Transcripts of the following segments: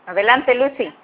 Adelante, Lucy.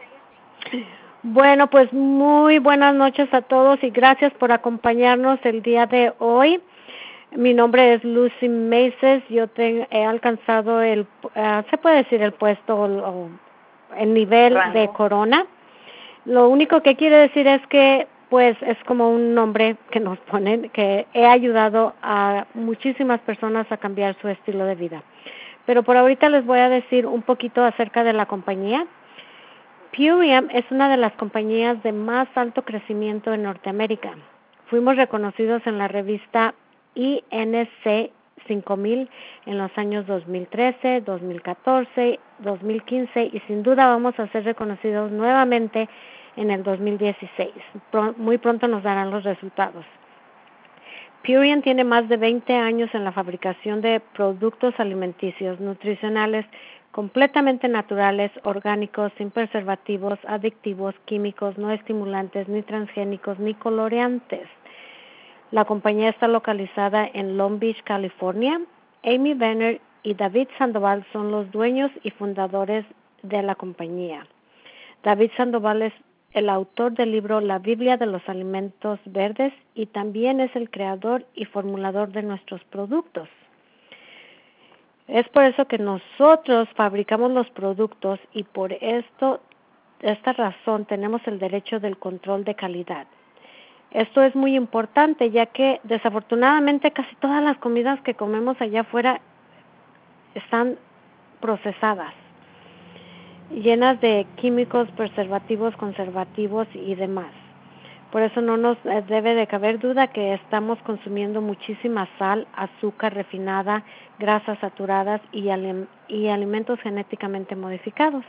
Bueno, pues muy buenas noches a todos y gracias por acompañarnos el día de hoy. Mi nombre es Lucy Maces. Yo he alcanzado se puede decir el puesto o el nivel Rango. de corona. Lo único que quiere decir es que pues es como un nombre que nos ponen, que he ayudado a muchísimas personas a cambiar su estilo de vida. Pero por ahorita les voy a decir un poquito acerca de la compañía. Purium es una de las compañías de más alto crecimiento en Norteamérica. Fuimos reconocidos en la revista INC 5000 en los años 2013, 2014, 2015 y sin duda vamos a ser reconocidos nuevamente en el 2016. Muy pronto nos darán los resultados. Purium tiene más de 20 años en la fabricación de productos alimenticios nutricionales completamente naturales, orgánicos, sin preservativos, adictivos, químicos, no estimulantes, ni transgénicos, ni coloreantes. La compañía está localizada en Long Beach, California. Amy Benner y David Sandoval son los dueños y fundadores de la compañía. David Sandoval es el autor del libro La Biblia de los Alimentos Verdes y también es el creador y formulador de nuestros productos. Es por eso que nosotros fabricamos los productos y por esta razón tenemos el derecho del control de calidad. Esto es muy importante ya que desafortunadamente casi todas las comidas que comemos allá afuera están procesadas, llenas de químicos, preservativos, conservativos y demás. Por eso no nos debe de caber duda que estamos consumiendo muchísima sal, azúcar refinada, grasas saturadas y alimentos genéticamente modificados.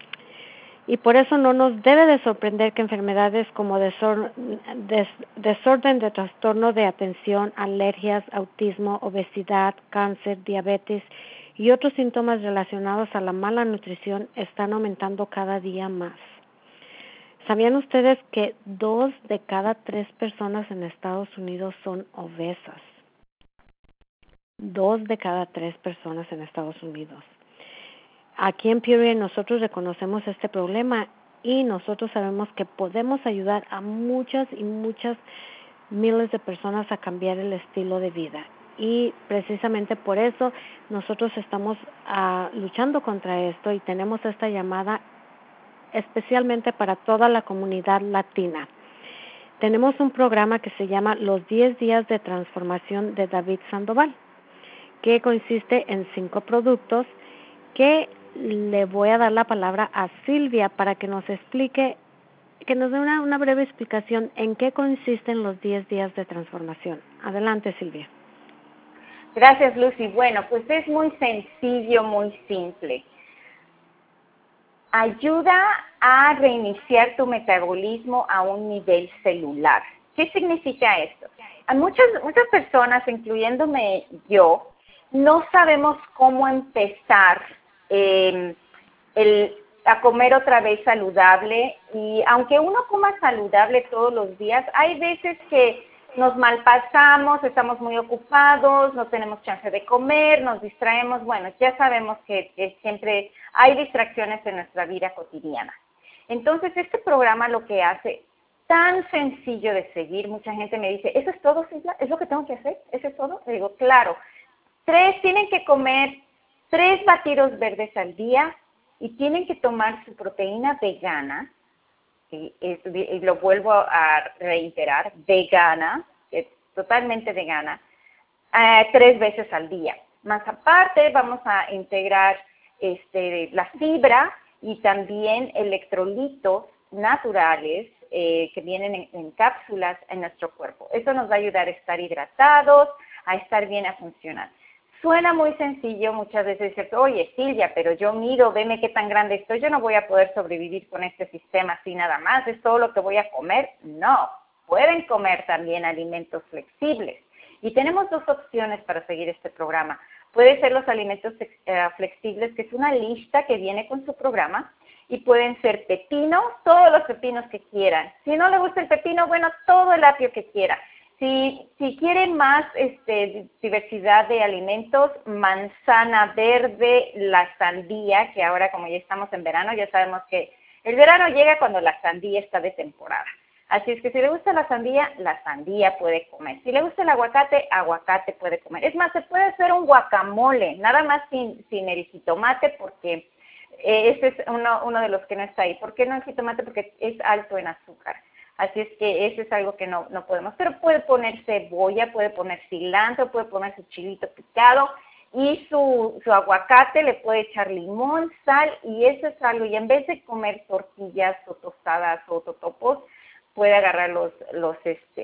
Y por eso no nos debe de sorprender que enfermedades como desorden de trastorno de atención, alergias, autismo, obesidad, cáncer, diabetes y otros síntomas relacionados a la mala nutrición están aumentando cada día más. ¿Sabían ustedes que 2 de cada 3 personas en Estados Unidos son obesas? 2 de cada 3 personas en Estados Unidos. Aquí en Purium nosotros reconocemos este problema y nosotros sabemos que podemos ayudar a muchas y muchas miles de personas a cambiar el estilo de vida. Y precisamente por eso nosotros estamos luchando contra esto y tenemos esta llamada especialmente para toda la comunidad latina. Tenemos un programa que se llama Los 10 días de transformación de David Sandoval, que consiste en 5 productos que le voy a dar la palabra a Silvia para que nos explique, que nos dé una breve explicación en qué consisten los 10 días de transformación. Adelante, Silvia. Gracias, Lucy. Bueno, pues es muy sencillo, muy simple. Ayuda a reiniciar tu metabolismo a un nivel celular. ¿Qué significa esto? A muchas personas, incluyéndome yo, no sabemos cómo empezar a comer otra vez saludable, y aunque uno coma saludable todos los días, hay veces que nos malpasamos, estamos muy ocupados, no tenemos chance de comer, nos distraemos. Bueno, ya sabemos que siempre hay distracciones en nuestra vida cotidiana. Entonces, este programa lo que hace, tan sencillo de seguir, mucha gente me dice, ¿eso es todo, Silvia? ¿Es lo que tengo que hacer? ¿Eso es todo? Le digo, claro. Tienen que comer 3 batidos verdes al día y tienen que tomar su proteína vegana, y lo vuelvo a reiterar, vegana, totalmente vegana, 3 veces al día. Más aparte vamos a integrar la fibra y también electrolitos naturales que vienen en cápsulas en nuestro cuerpo. Eso nos va a ayudar a estar hidratados, a estar bien, a funcionar. Suena muy sencillo, muchas veces dices, oye Silvia, pero yo mido, veme qué tan grande estoy, yo no voy a poder sobrevivir con este sistema así nada más, ¿es todo lo que voy a comer? No, pueden comer también alimentos flexibles. Y tenemos 2 opciones para seguir este programa. Puede ser los alimentos flexibles, que es una lista que viene con su programa, y pueden ser pepinos, todos los pepinos que quieran. Si no le gusta el pepino, bueno, todo el apio que quiera. Si quieren más diversidad de alimentos, manzana verde, la sandía, que ahora como ya estamos en verano, ya sabemos que el verano llega cuando la sandía está de temporada. Así es que si le gusta la sandía puede comer. Si le gusta el aguacate puede comer. Es más, se puede hacer un guacamole, nada más sin el jitomate, porque ese es uno de los que no está ahí. ¿Por qué no el jitomate? Porque es alto en azúcar. Así es que eso es algo que no podemos. Pero puede poner cebolla, puede poner cilantro, puede poner su chilito picado y su aguacate, le puede echar limón, sal, y eso es algo. Y en vez de comer tortillas o tostadas o totopos, puede agarrar los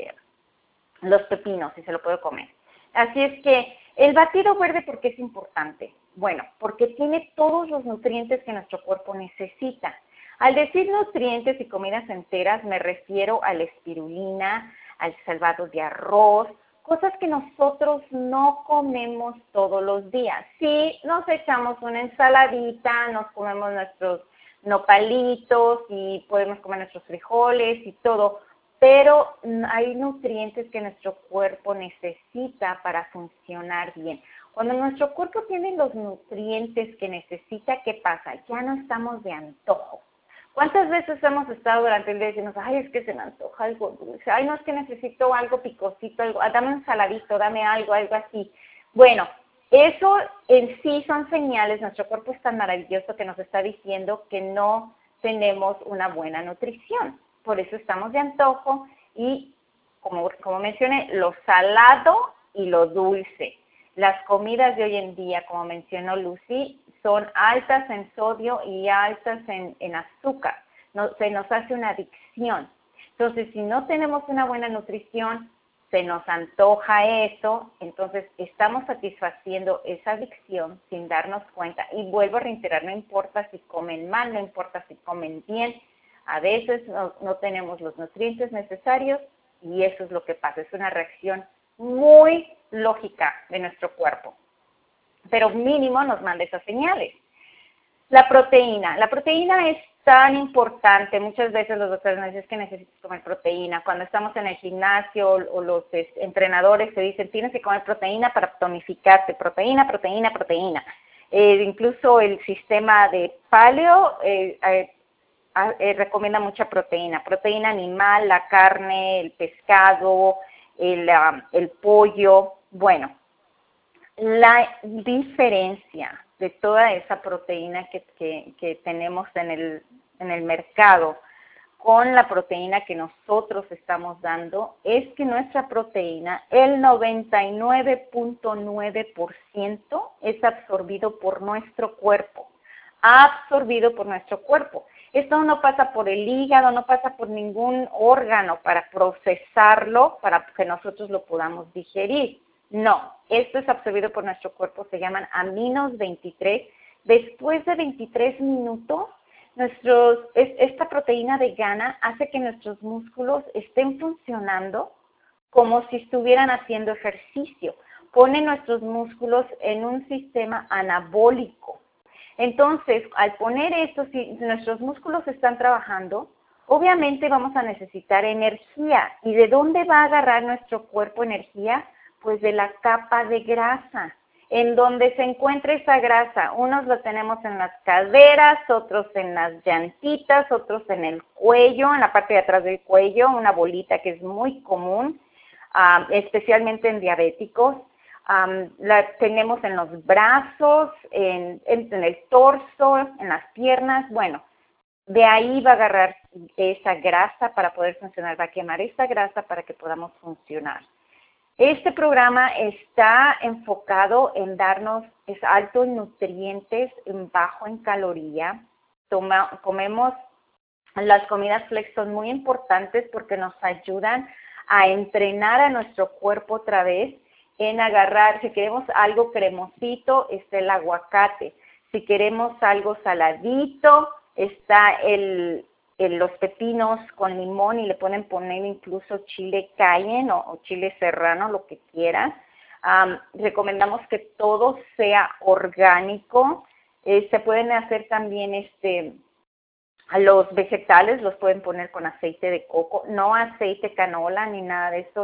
pepinos y se lo puede comer. Así es que el batido verde, ¿por qué es importante? Bueno, porque tiene todos los nutrientes que nuestro cuerpo necesita. Al decir nutrientes y comidas enteras, me refiero a la espirulina, al salvado de arroz, cosas que nosotros no comemos todos los días. Sí, nos echamos una ensaladita, nos comemos nuestros nopalitos y podemos comer nuestros frijoles y todo, pero hay nutrientes que nuestro cuerpo necesita para funcionar bien. Cuando nuestro cuerpo tiene los nutrientes que necesita, ¿qué pasa? Ya no estamos de antojo. ¿Cuántas veces hemos estado durante el día diciendo, ay, es que se me antoja algo dulce, ay, no, es que necesito algo picosito, algo, dame un saladito, dame algo así? Bueno, eso en sí son señales, nuestro cuerpo es tan maravilloso que nos está diciendo que no tenemos una buena nutrición. Por eso estamos de antojo y, como mencioné, lo salado y lo dulce. Las comidas de hoy en día, como mencionó Lucy, son altas en sodio y altas en azúcar. Se nos hace una adicción. Entonces, si no tenemos una buena nutrición, se nos antoja eso, entonces estamos satisfaciendo esa adicción sin darnos cuenta. Y vuelvo a reiterar, no importa si comen mal, no importa si comen bien, a veces no tenemos los nutrientes necesarios y eso es lo que pasa. Es una reacción muy lógica de nuestro cuerpo, pero mínimo nos manda esas señales. La proteína es tan importante. Muchas veces los doctores nos dicen que necesitas comer proteína. Cuando estamos en el gimnasio o los entrenadores te dicen tienes que comer proteína para tonificarte, proteína. Incluso el sistema de paleo recomienda mucha proteína animal, la carne, el pescado, el pollo. Bueno, la diferencia de toda esa proteína que tenemos en el mercado con la proteína que nosotros estamos dando es que nuestra proteína, el 99.9% es absorbido por nuestro cuerpo. Esto no pasa por el hígado, no pasa por ningún órgano para procesarlo, para que nosotros lo podamos digerir. No, esto es absorbido por nuestro cuerpo, se llaman aminos 23. Después de 23 minutos, esta proteína vegana hace que nuestros músculos estén funcionando como si estuvieran haciendo ejercicio. Pone nuestros músculos en un sistema anabólico. Entonces, al poner esto, si nuestros músculos están trabajando, obviamente vamos a necesitar energía. ¿Y de dónde va a agarrar nuestro cuerpo energía? Pues de la capa de grasa. En donde se encuentra esa grasa, unos lo tenemos en las caderas, otros en las llantitas, otros en el cuello, en la parte de atrás del cuello, una bolita que es muy común, especialmente en diabéticos. La tenemos en los brazos, en el torso, en las piernas. Bueno, de ahí va a agarrar esa grasa para poder funcionar, va a quemar esa grasa para que podamos funcionar. Este programa está enfocado en darnos, es alto en nutrientes, bajo en caloría. Comemos, las comidas flex son muy importantes porque nos ayudan a entrenar a nuestro cuerpo otra vez en agarrar, si queremos algo cremosito, está el aguacate. Si queremos algo saladito, está los pepinos con limón y le pueden poner incluso chile cayenne o chile serrano, lo que quieran. Recomendamos que todo sea orgánico. Se pueden hacer también los vegetales, los pueden poner con aceite de coco, no aceite canola ni nada de eso.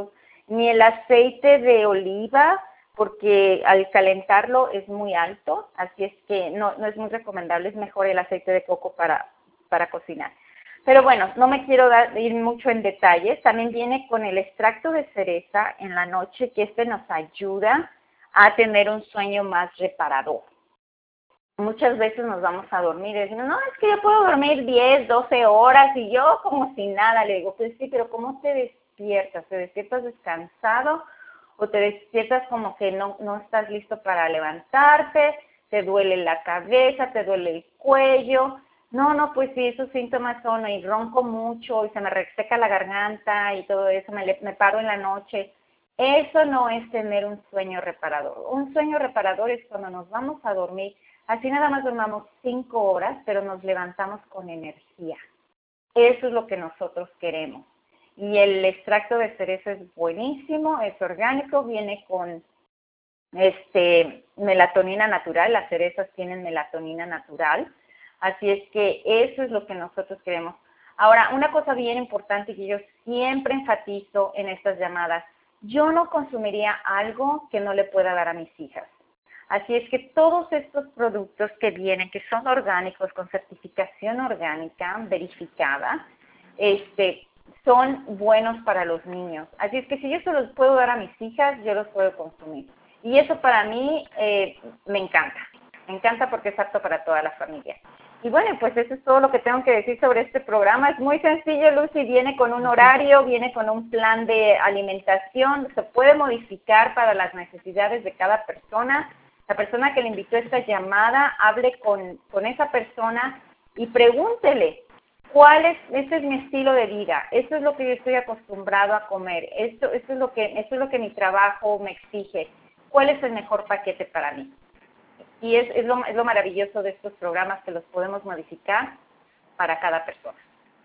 ni el aceite de oliva, porque al calentarlo es muy alto, así es que no es muy recomendable, es mejor el aceite de coco para cocinar. Pero bueno, no me quiero ir mucho en detalles. También viene con el extracto de cereza en la noche, que nos ayuda a tener un sueño más reparador. Muchas veces nos vamos a dormir y decimos, no, es que yo puedo dormir 10, 12 horas y yo como si nada. Le digo, pues sí, pero ¿cómo te despiertas? ¿Te despiertas descansado o te despiertas como que no estás listo para levantarte? ¿Te duele la cabeza? ¿Te duele el cuello? No, pues sí, esos síntomas son, y ronco mucho, y se me reseca la garganta y todo eso, me paro en la noche. Eso no es tener un sueño reparador. Un sueño reparador es cuando nos vamos a dormir, así nada más dormamos 5 horas, pero nos levantamos con energía. Eso es lo que nosotros queremos. Y el extracto de cereza es buenísimo, es orgánico, viene con melatonina natural, las cerezas tienen melatonina natural. Así es que eso es lo que nosotros queremos. Ahora, una cosa bien importante que yo siempre enfatizo en estas llamadas, yo no consumiría algo que no le pueda dar a mis hijas. Así es que todos estos productos que vienen, que son orgánicos, con certificación orgánica verificada, son buenos para los niños. Así es que si yo se los puedo dar a mis hijas, yo los puedo consumir. Y eso para mí me encanta. Me encanta porque es apto para toda la familia. Y bueno, pues eso es todo lo que tengo que decir sobre este programa. Es muy sencillo, Lucy, viene con un horario, viene con un plan de alimentación, se puede modificar para las necesidades de cada persona. La persona que le invitó a esta llamada, hable con esa persona y pregúntele, este es mi estilo de vida, esto es lo que yo estoy acostumbrado a comer, esto es lo que mi trabajo me exige, ¿cuál es el mejor paquete para mí? Y es lo maravilloso de estos programas, que los podemos modificar para cada persona.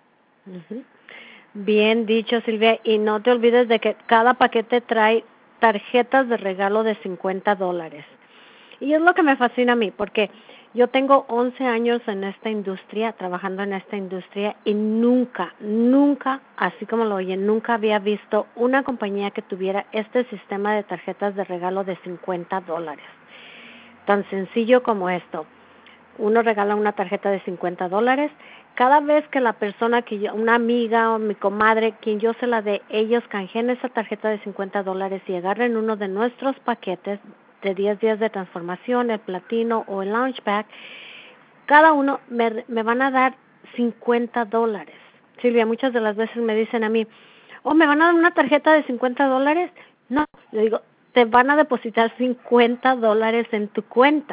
Bien dicho, Silvia, y no te olvides de que cada paquete trae tarjetas de regalo de $50. Y es lo que me fascina a mí, porque yo tengo 11 años en esta industria, trabajando en esta industria, y nunca, así como lo oyen, nunca había visto una compañía que tuviera este sistema de tarjetas de regalo de $50. Tan sencillo como esto. Uno regala una tarjeta de $50. Cada vez que la persona, una amiga o mi comadre, quien yo se la dé, ellos canjeen esa tarjeta de $50 y agarren uno de nuestros paquetes de 10 días de transformación, el platino o el launch pack, cada uno me van a dar $50. Silvia, muchas de las veces me dicen a mí, ¿me van a dar una tarjeta de $50? No, le digo, te van a depositar $50 en tu cuenta.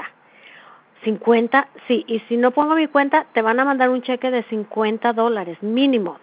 50, sí, y si no pongo mi cuenta, te van a mandar un cheque de $50, mínimo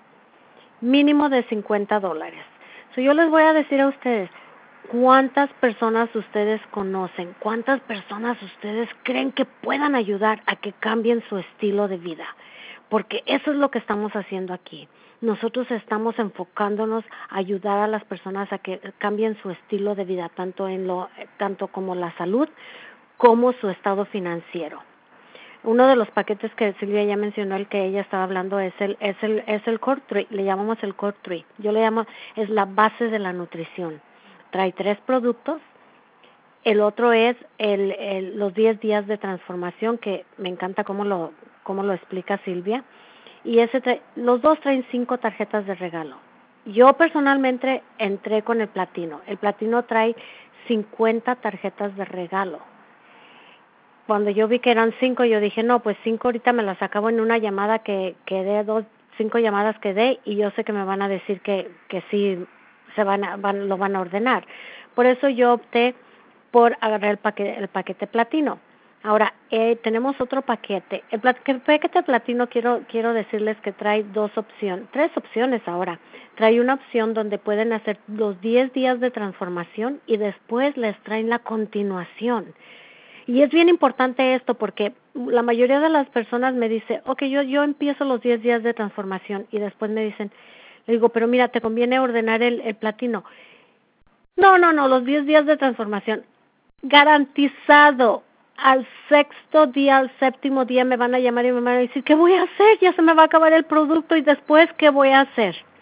de $50. Yo les voy a decir a ustedes, ¿cuántas personas ustedes conocen? ¿Cuántas personas ustedes creen que puedan ayudar a que cambien su estilo de vida? Porque eso es lo que estamos haciendo aquí. Nosotros estamos enfocándonos a ayudar a las personas a que cambien su estilo de vida, tanto como la salud como su estado financiero. Uno de los paquetes que Silvia ya mencionó, el que ella estaba hablando, es el Core 3, le llamamos el Core 3. Yo le llamo, es la base de la nutrición. Trae 3 productos. El otro es los 10 días de transformación, que me encanta cómo lo explica Silvia. Y los dos traen 5 tarjetas de regalo. Yo personalmente entré con el platino. El platino trae 50 tarjetas de regalo. Cuando yo vi que eran 5, yo dije, no, pues 5 ahorita me las acabo en una llamada que dé, 5 llamadas que dé, y yo sé que me van a decir que sí lo van a ordenar. Por eso yo opté por agarrar el paquete platino. Ahora, tenemos otro paquete. El paquete platino quiero decirles que trae 3 opciones ahora. Trae una opción donde pueden hacer los 10 días de transformación y después les traen la continuación. Y es bien importante esto porque la mayoría de las personas me dice, okay, yo empiezo los 10 días de transformación, y después me dicen, le digo, pero mira, te conviene ordenar el platino. No, los 10 días de transformación. Garantizado, al 6º día, al 7º día me van a llamar y me van a decir, ¿qué voy a hacer? Ya se me va a acabar el producto, y después, ¿qué voy a hacer?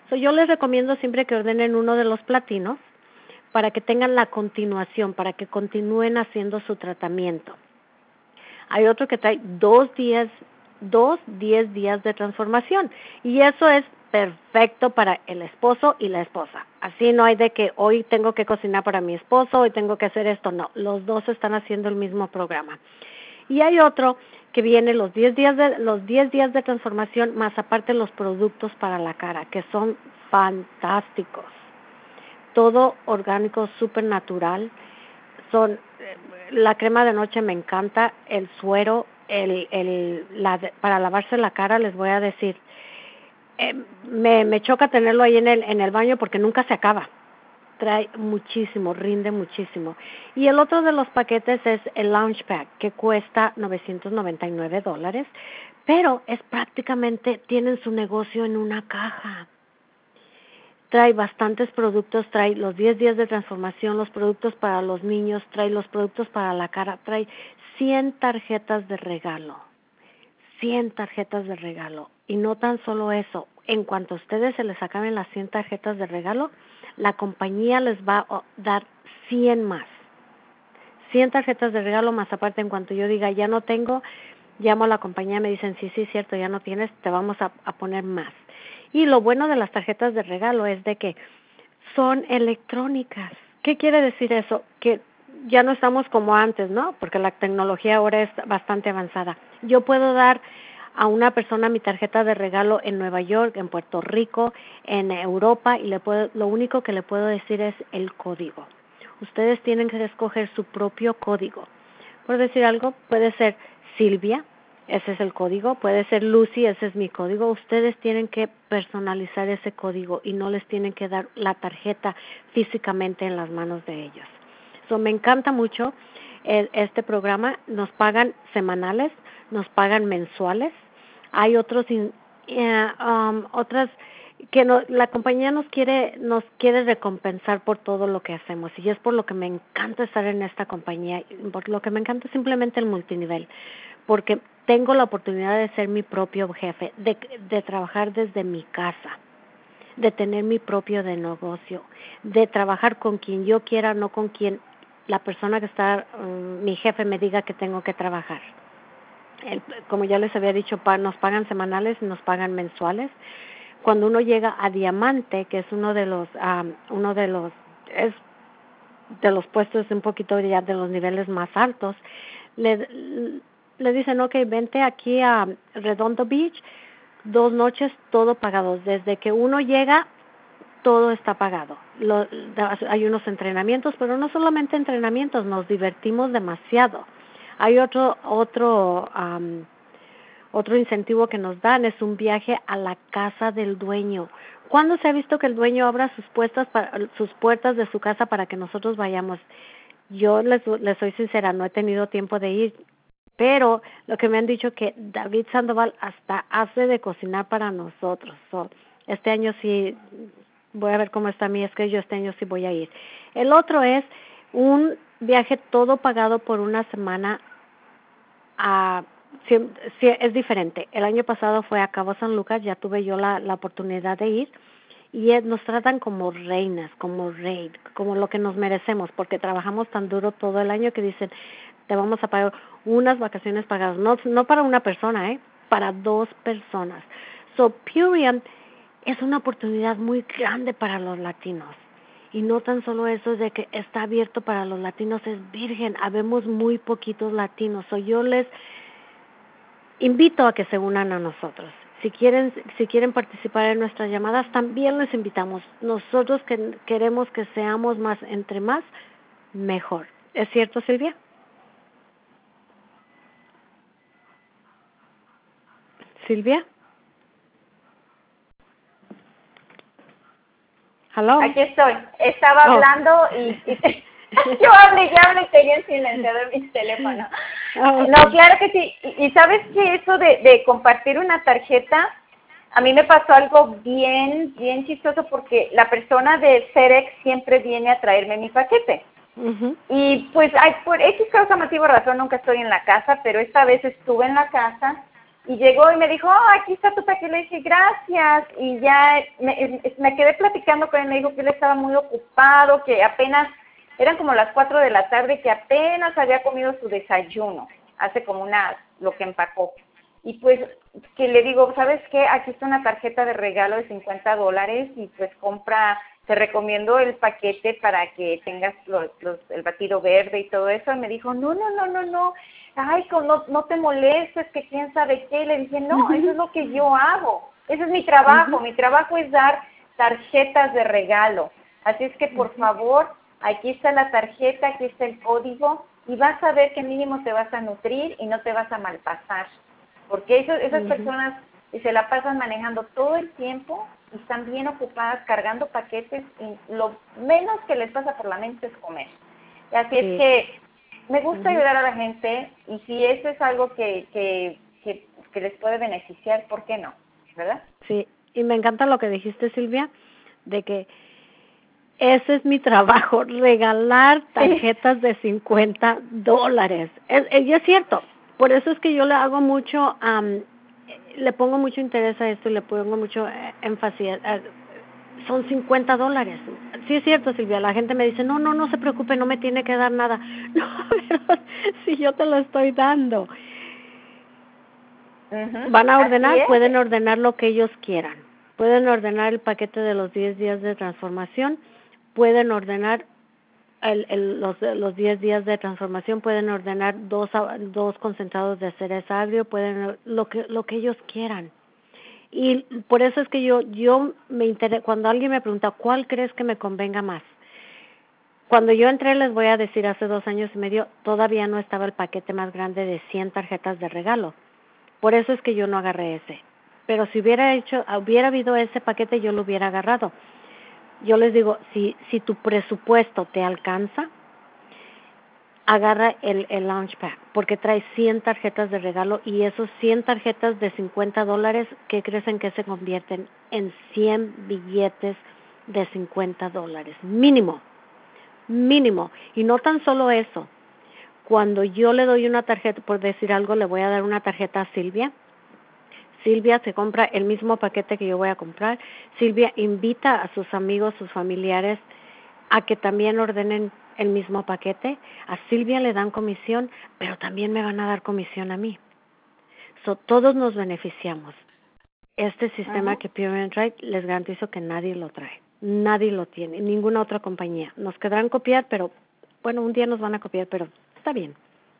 Yo les recomiendo siempre que ordenen uno de los platinos para que tengan la continuación, para que continúen haciendo su tratamiento. Hay otro que trae 10 días de transformación, y eso es perfecto para el esposo y la esposa. Así no hay de que hoy tengo que cocinar para mi esposo, hoy tengo que hacer esto, no, los dos están haciendo el mismo programa. Y hay otro que viene los 10 días de transformación, más aparte los productos para la cara, que son fantásticos. Todo orgánico, súper natural. Son la crema de noche me encanta, el suero, para lavarse la cara, les voy a decir, me choca tenerlo ahí en el baño porque nunca se acaba. Trae muchísimo, rinde muchísimo. Y el otro de los paquetes es el Lounge Pack, que cuesta $999, pero es prácticamente, tienen su negocio en una caja. Trae bastantes productos, trae los 10 días de transformación, los productos para los niños, trae los productos para la cara, trae 100 tarjetas de regalo. 100 tarjetas de regalo. Y no tan solo eso, en cuanto a ustedes se les acaben las 100 tarjetas de regalo, la compañía les va a dar 100 más. 100 tarjetas de regalo más aparte, en cuanto yo diga ya no tengo, llamo a la compañía, me dicen sí, cierto, ya no tienes, te vamos a poner más. Y lo bueno de las tarjetas de regalo es de que son electrónicas. ¿Qué quiere decir eso? Que ya no estamos como antes, ¿no? Porque la tecnología ahora es bastante avanzada. Yo puedo dar a una persona mi tarjeta de regalo en Nueva York, en Puerto Rico, en Europa, y lo único que le puedo decir es el código. Ustedes tienen que escoger su propio código. Por decir algo, puede ser Silvia, ese es el código, puede ser Lucy, ese es mi código. Ustedes tienen que personalizar ese código y no les tienen que dar la tarjeta físicamente en las manos de ellos. Me encanta mucho este programa. Nos pagan semanales, nos pagan mensuales. Hay otras que la compañía nos quiere recompensar por todo lo que hacemos, y es por lo que me encanta estar en esta compañía, por lo que me encanta simplemente el multinivel, porque tengo la oportunidad de ser mi propio jefe, de trabajar desde mi casa, de tener mi propio negocio, de trabajar con quien yo quiera, no con quien la persona que está, mi jefe me diga que tengo que trabajar. Como ya les había dicho, nos pagan semanales y nos pagan mensuales. Cuando uno llega a Diamante, que es uno de los puestos un poquito ya de los niveles más altos, le dicen, okay, vente aquí a Redondo Beach, 2 noches, todo pagado. Desde que uno llega, todo está pagado. Hay unos entrenamientos, pero no solamente entrenamientos, nos divertimos demasiado. Hay otro incentivo que nos dan, es un viaje a la casa del dueño. ¿Cuándo se ha visto que el dueño abra sus puertas de su casa para que nosotros vayamos? Yo les soy sincera, no he tenido tiempo de ir, pero lo que me han dicho que David Sandoval hasta hace de cocinar para nosotros. Este año sí, voy a ver cómo está mi schedule, este año sí voy a ir. El otro es un viaje todo pagado por una semana sí, es diferente. El año pasado fue a Cabo San Lucas, ya tuve yo la oportunidad de ir, y nos tratan como reinas, como rey, como lo que nos merecemos, porque trabajamos tan duro todo el año que dicen, te vamos a pagar unas vacaciones pagadas, no para una persona, para 2 personas. Purian es una oportunidad muy grande para los latinos. Y no tan solo eso es de que está abierto para los latinos, es virgen, habemos muy poquitos latinos. Yo les invito a que se unan a nosotros. Si quieren participar en nuestras llamadas, también les invitamos. Nosotros queremos que seamos más, entre más, mejor. ¿Es cierto, Silvia? Silvia? Hello. Aquí estoy. Estaba hablando y yo hablé y tenía en silenciado mi teléfono. Okay. No, claro que sí. Y sabes que eso de compartir una tarjeta, a mí me pasó algo bien chistoso, porque la persona de FedEx siempre viene a traerme mi paquete. Uh-huh. Y pues por X causa, motivo, razón, nunca estoy en la casa, pero esta vez estuve en la casa Y llegó y me dijo, aquí está tu paquete. Le dije, gracias. Y ya me quedé platicando con él. Me dijo que él estaba muy ocupado, que apenas, eran como las 4 de la tarde, que apenas había comido su desayuno. Hace como lo que empacó. Y pues, que le digo, ¿sabes qué? Aquí está una tarjeta de regalo de $50 y pues te recomiendo el paquete para que tengas el batido verde y todo eso. Y me dijo, no, ay, no te molestes, que quién sabe qué. Y le dije, no, eso es lo que yo hago. Ese es mi trabajo. Mi trabajo es dar tarjetas de regalo. Así es que, por favor, aquí está la tarjeta, aquí está el código y vas a ver que mínimo te vas a nutrir y no te vas a malpasar. Porque esas personas se la pasan manejando todo el tiempo y están bien ocupadas cargando paquetes y lo menos que les pasa por la mente es comer. Y así es que me gusta ayudar a la gente y si eso es algo que les puede beneficiar, ¿por qué no? ¿Verdad? Sí, y me encanta lo que dijiste, Silvia, de que ese es mi trabajo, regalar tarjetas de $50. Y es cierto, por eso es que yo le hago mucho, le pongo mucho interés a esto y le pongo mucho énfasis. Son $50. Sí es cierto, Silvia, la gente me dice, no se preocupe, no me tiene que dar nada. No, pero si yo te lo estoy dando. Van a ordenar, pueden ordenar lo que ellos quieran. Pueden ordenar el paquete de los 10 días de transformación, pueden ordenar los 10 días de transformación, pueden ordenar dos concentrados de cereza agrio, pueden lo que ellos quieran. Y por eso es que yo me interesa, cuando alguien me pregunta, ¿cuál crees que me convenga más? Cuando yo entré, les voy a decir, hace 2 años y medio, todavía no estaba el paquete más grande de 100 tarjetas de regalo. Por eso es que yo no agarré ese. Pero si hubiera habido ese paquete, yo lo hubiera agarrado. Yo les digo, si tu presupuesto te alcanza, agarra el Launchpad, porque trae 100 tarjetas de regalo y esos 100 tarjetas de $50, ¿qué creen que se convierten? En 100 billetes de $50, mínimo. Y no tan solo eso, cuando yo le doy una tarjeta, por decir algo, le voy a dar una tarjeta a Silvia se compra el mismo paquete que yo voy a comprar. Silvia invita a sus amigos, sus familiares, a que también ordenen el mismo paquete. A Silvia le dan comisión, pero también me van a dar comisión a mí. Todos nos beneficiamos. Este sistema que Pure and Right, les garantizo que nadie lo trae. Nadie lo tiene, ninguna otra compañía. Nos quedarán copiar, pero, bueno, un día nos van a copiar, pero está bien.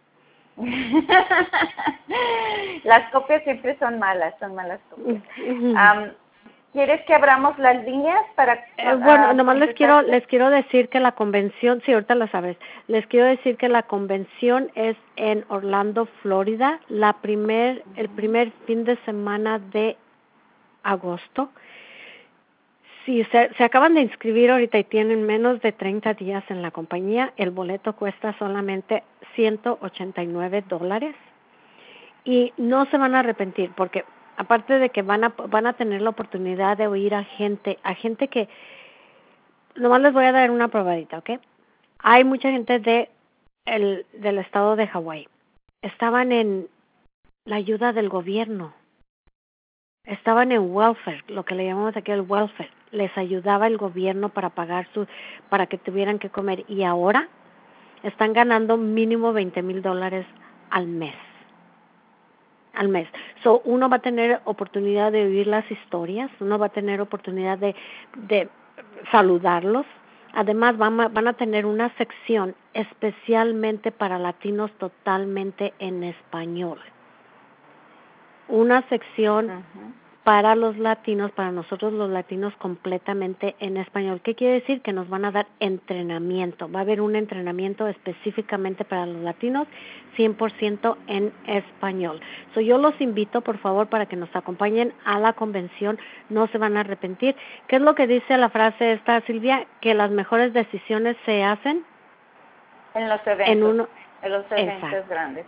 Las copias siempre son malas copias. ¿Quieres que abramos las líneas para bueno, nomás les quiero decir que la convención, sí, ahorita lo sabes. Les quiero decir que la convención es en Orlando, Florida, el primer fin de semana de agosto. Si se acaban de inscribir ahorita y tienen menos de 30 días en la compañía, el boleto cuesta solamente $189 y no se van a arrepentir porque aparte de que van a tener la oportunidad de oír a gente que nomás les voy a dar una probadita, ¿ok? Hay mucha gente del estado de Hawái. Estaban en la ayuda del gobierno. Estaban en welfare, lo que le llamamos aquí el welfare. Les ayudaba el gobierno para pagar para que tuvieran que comer. Y ahora están ganando mínimo $20,000 al mes. Uno va a tener oportunidad de oír las historias, uno va a tener oportunidad de saludarlos. Además, van a tener una sección especialmente para latinos totalmente en español. Una sección para los latinos, para nosotros los latinos completamente en español. ¿Qué quiere decir? Que nos van a dar entrenamiento. Va a haber un entrenamiento específicamente para los latinos, 100% en español. Yo los invito, por favor, para que nos acompañen a la convención. No se van a arrepentir. ¿Qué es lo que dice la frase esta, Silvia? Que las mejores decisiones se hacen en los eventos, en los eventos grandes.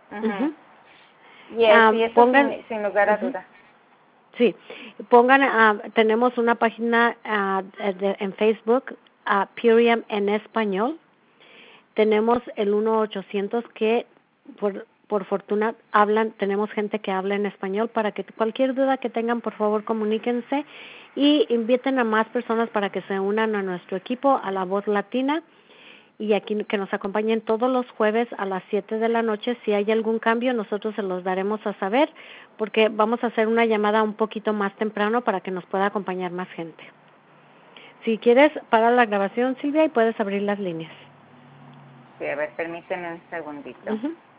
Y eso sin lugar a duda. Sí, tenemos una página en Facebook, Purium en español. Tenemos el 1-800 que por fortuna tenemos gente que habla en español, para que cualquier duda que tengan, por favor, comuníquense y inviten a más personas para que se unan a nuestro equipo, a La Voz Latina, y aquí que nos acompañen todos los jueves a las 7 de la noche. Si hay algún cambio, nosotros se los daremos a saber, porque vamos a hacer una llamada un poquito más temprano para que nos pueda acompañar más gente. Si quieres, para la grabación, Silvia, y puedes abrir las líneas. Sí, a ver, permíteme un segundito.